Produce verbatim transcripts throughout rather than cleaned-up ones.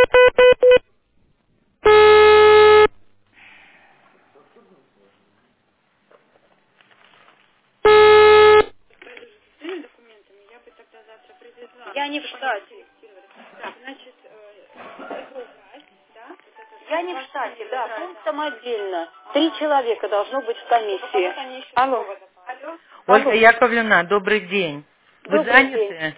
Я не в штате. Значит, э, его власть, да, вот это Я не в штате, да, пунктом отдельно. Три человека должно быть в комиссии. они еще Алло. другого добавили. Алло? Ольга Алло. Яковлевна, добрый день. Вы Добрый день. заняты?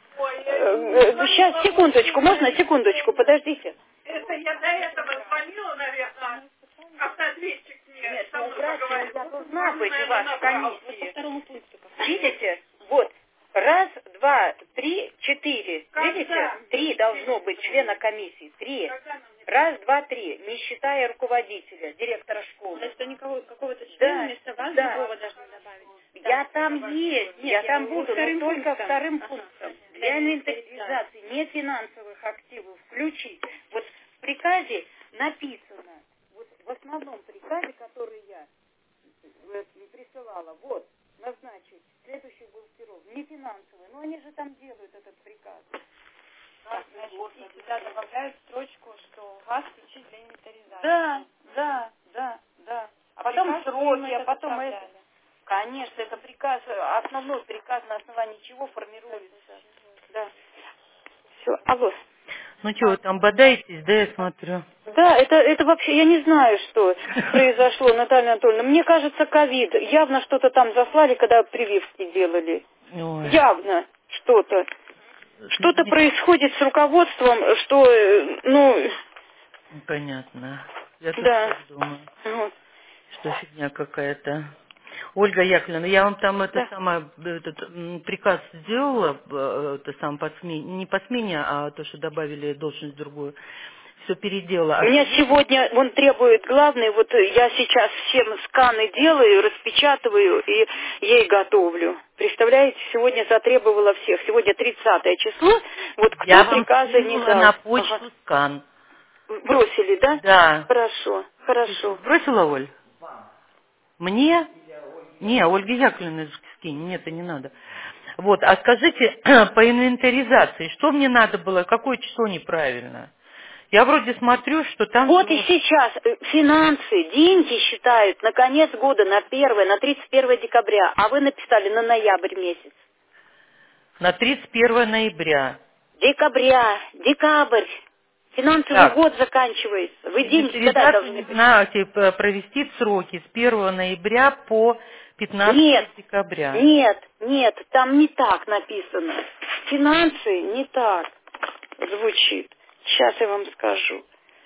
Сейчас, секундочку, можно секундочку, подождите. Это я до этого звонила, наверное, автоответчик мне Нет, со ну, мной здравствуйте, поговорил. я должна быть в Наверное, вашей набрал. По комиссии. второму пункту. Видите? Вот. Раз, два, три, четыре. Когда? Видите? Три должно быть члена комиссии. Три. Когда нам не- Раз, два, три. Не считая руководителя, директора школы. То есть что никого, какого-то члена Да, вместо вас да. другого должны добавить. Я там есть, я я там его буду, но вторым только пунктом. вторым Ага. пунктом. Для Для инвентаризации. инвентаризации не финансовых активов включить. Вот в приказе написано, вот в основном приказе, который я э, присылала, вот, назначить следующих бухгалтеров, не финансовые, но они же там делают этот приказ. Так, значит, и сюда добавляют строчку, что вас включить для инвентаризации. Да, да, да, да. А потом Приказ сроки, им а это потом составляли. это. Конечно, это приказ, основной приказ, на основании чего формируется. Да. Все, алло. Ну что, вы там бодаетесь, да, я смотрю? Да, это, это вообще, я не знаю, что произошло, Наталья Анатольевна. Мне кажется, ковид. Явно что-то там заслали, когда прививки делали. Ой. Явно что-то. Что-то Не- происходит с руководством, что, э, ну, Понятно. Я тоже да. так думаю, Вот. что фигня какая-то. Ольга Яковлевна, я вам там это Да. самое, этот м, приказ сделала, э, это сам по смене, не по смене, а то, что добавили должность другую. Все переделала. А Меня скажите, сегодня, он требует главный, вот я сейчас всем сканы делаю, распечатываю и ей готовлю. Представляете, сегодня затребовала всех. Сегодня тридцатое число, вот кто я вам приказа не скинула дал. на почту Ага. скан. Бросили, да? Да. Хорошо, хорошо. Бросила, Оль? Мне? Не, Ольге Яковлевне скинь, нет, это не надо. Вот, а скажите, по инвентаризации, что мне надо было, какое число неправильно? Я вроде смотрю, что там... Вот и ну, сейчас э, финансы, деньги считают на конец года, на первое, на тридцать первое декабря, а вы написали на ноябрь месяц. на тридцать первое ноября. Декабря, декабрь. Финансовый Так, год заканчивается. Вы деньги когда инвентаризацию должны не быть? знаете, п- провести в сроки с первого ноября по пятнадцатое Нет, декабря. нет, нет, там не так написано. Финансы не так звучит. Сейчас я вам скажу.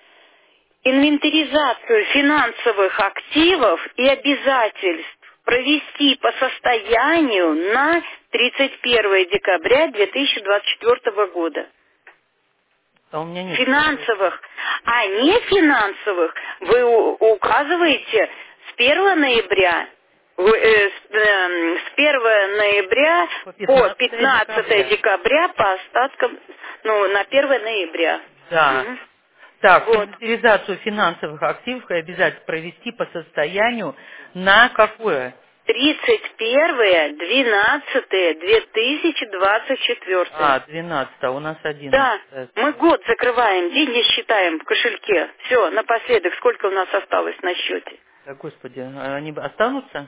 Инвентаризацию финансовых активов и обязательств провести по состоянию на тридцать первое декабря две тысячи двадцать четвёртого года. А у меня нет. Финансовых, а не финансовых вы у- указываете с первого ноября, вы, э, с, эм, с первого ноября По по пятнадцатое пятнадцатое декабря. декабря по остаткам, ну, на первое ноября. Да. Мгм. Так, Вот. инвентаризацию финансовых активов и обязательно провести по состоянию на какое? тридцать первое двенадцатое две тысячи двадцать четвёртое. А, двенадцатое, у нас Да, одиннадцатое. мы год закрываем, деньги считаем в кошельке. Все, напоследок, сколько у нас осталось на счете? Да, господи, а они останутся?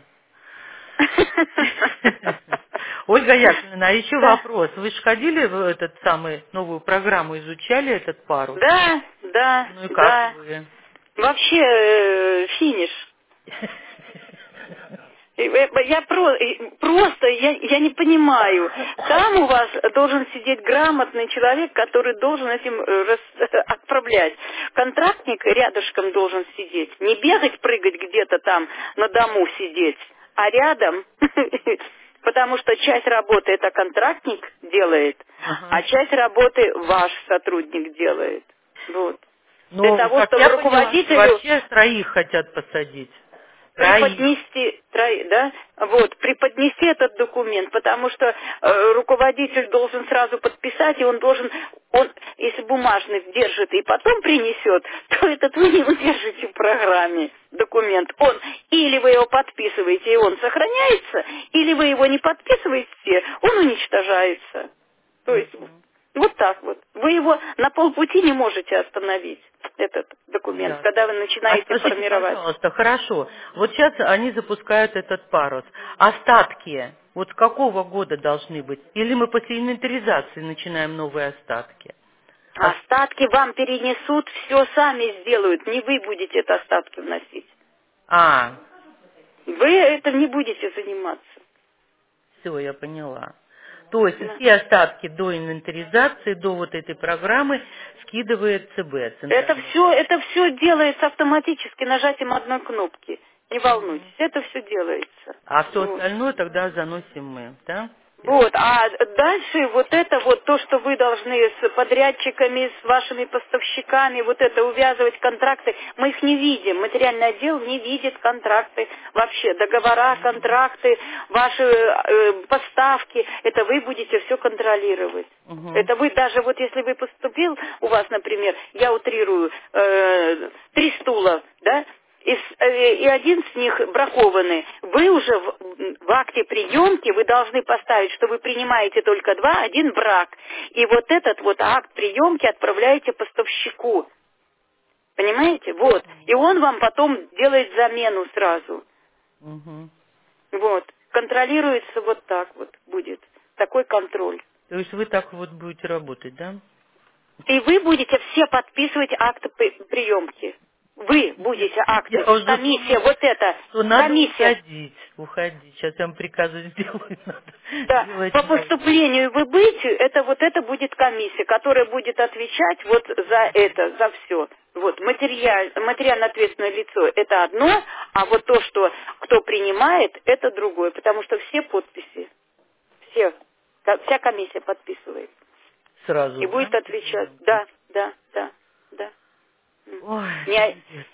Ольга Яковлевна, а еще Да, вопрос. Вы же ходили в этот самый новую программу, изучали этот парус? да, да, Ну и как да. вы? Вообще э, финиш. И, э, Я про- и просто, я, я не понимаю. Там у вас должен сидеть грамотный человек, который должен этим э, рас- отправлять. Контрактник рядышком должен сидеть. Не бегать, прыгать где-то там, на дому сидеть, а рядом. Потому что часть работы это контрактник делает, а Ага. часть работы ваш сотрудник делает. Вот. Для Ну, того, как чтобы я поняла, что руководителю вообще троих хотят посадить. Троих. преподнести, трои- да, вот, преподнести этот документ, потому что э, руководитель должен сразу подписать, и он должен, он, если бумажный держит и потом принесет, то этот вы не удержите в программе документ. Он, или вы его подписываете, и он сохраняется, или вы его не подписываете, он уничтожается. То есть, Мгм. Вот так вот. Вы его на полпути не можете остановить, этот документ, Да. когда вы А начинаете скажите, формировать. пожалуйста, хорошо, вот сейчас они запускают этот парус. Остатки, вот с какого года должны быть? Или мы после инвентаризации начинаем новые остатки? Ос- Остатки вам перенесут, все сами сделают, не вы будете это остатки вносить. А, Вы этим не будете заниматься. все, я поняла. То есть Да. все остатки до инвентаризации, до вот этой программы скидывает ЦБ, Это Центральный все, банк. это все делается автоматически нажатием одной кнопки. Не волнуйтесь, это все делается. А все Вот. остальное тогда заносим мы, да? Вот, а дальше вот это вот то, что вы должны с подрядчиками, с вашими поставщиками, вот это увязывать контракты, мы их не видим, материальный отдел не видит контракты вообще, договора, контракты, ваши э, поставки, это вы будете все контролировать. Угу. Это вы даже вот если вы поступил, у вас, например, я утрирую, э, три стула, да, и, с- э, и один с них бракованный. Вы уже в, в акте приемки вы должны поставить, что вы принимаете только два, один брак. И вот этот вот акт приемки отправляете поставщику. Понимаете? Вот. И он вам потом делает замену сразу. Угу. Вот. Контролируется вот так вот будет. Такой контроль. То есть вы так вот будете работать, да? И вы будете все подписывать акты при- приемки. Вы будете акты. Я уже Комиссия, думала, вот это. что надо Комиссия. уходить, уходить. Сейчас я вам приказы сделаю, надо Да, делать по надо. поступлению в выбытию, это вот это будет комиссия, которая будет отвечать вот за это, за все. Вот, материаль, материально ответственное лицо это одно, а вот то, что кто принимает, это другое, потому что все подписи, все, ка- вся комиссия подписывает Сразу, и да? будет отвечать. Да, да, да, да. М. Ой, Не- пиздец.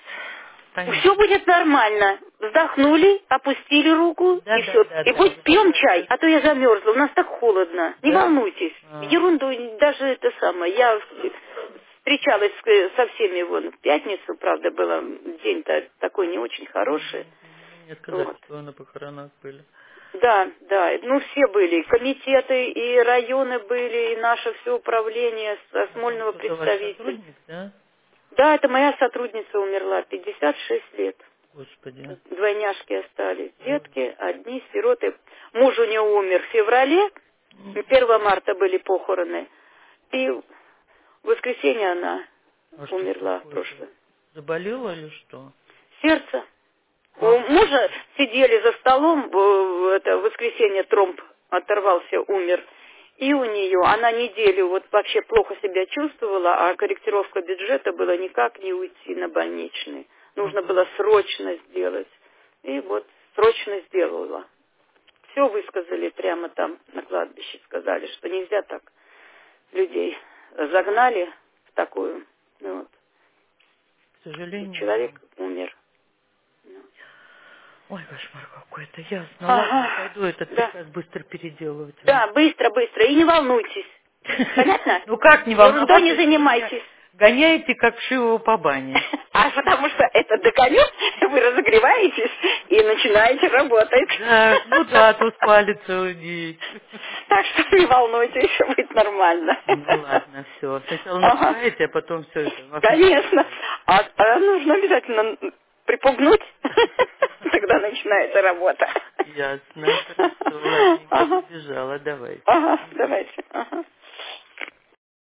Все Понятно. будет нормально. Вздохнули, опустили руку Да, и да, все. да, И да, вот да, пьем да, чай, да. а то я замерзла. У нас так холодно. Не Да? волнуйтесь. А, Ерунду, даже это самое. Я встречалась с- со всеми вон в пятницу, правда, был день-то такой не очень хороший. мне сказали, Вот. что вы на похоронах были. Да, да, ну все были, комитеты и районы были, и наше все управление, с- Смольного Это ваш представитель. сотрудник, да? Да, это моя сотрудница умерла, пятьдесят шесть лет. Господи. Двойняшки остались, детки, одни сироты. Муж у нее умер в феврале, первого марта были похороны, и в воскресенье она А что умерла такое-то? прошлое. Заболела или что? Сердце. У А, мужа сидели за столом, в это в воскресенье тромб оторвался, умер. И у нее, она неделю вот вообще плохо себя чувствовала, а корректировка бюджета была никак не уйти на больничный. Нужно было срочно сделать. И вот срочно сделала. Все высказали прямо там на кладбище, сказали, что нельзя так людей загнали в такую. Ну вот. к сожалению. Человек умер. Ой, кошмар какой-то. Ясно. Ага. Ладно, пойду этот Да. приказ быстро переделывать. Да, быстро, быстро. И не волнуйтесь. Понятно? Ну как не Ерундой не волноваться, если вы меня занимайтесь. гоняете, как шивого по бане? А потому что это догонет, вы разогреваетесь и начинаете работать. Да, ну да, то спали целый день. Так что не волнуйтесь, все будет нормально. Ну ладно, все. Сначала Ага. напугаете, а потом все это. вас Конечно. А, а нужно обязательно припугнуть. Тогда начинается работа. Ясно, хорошо. Ладненько, Ага. побежала, давай. Ага, давайте. Ага.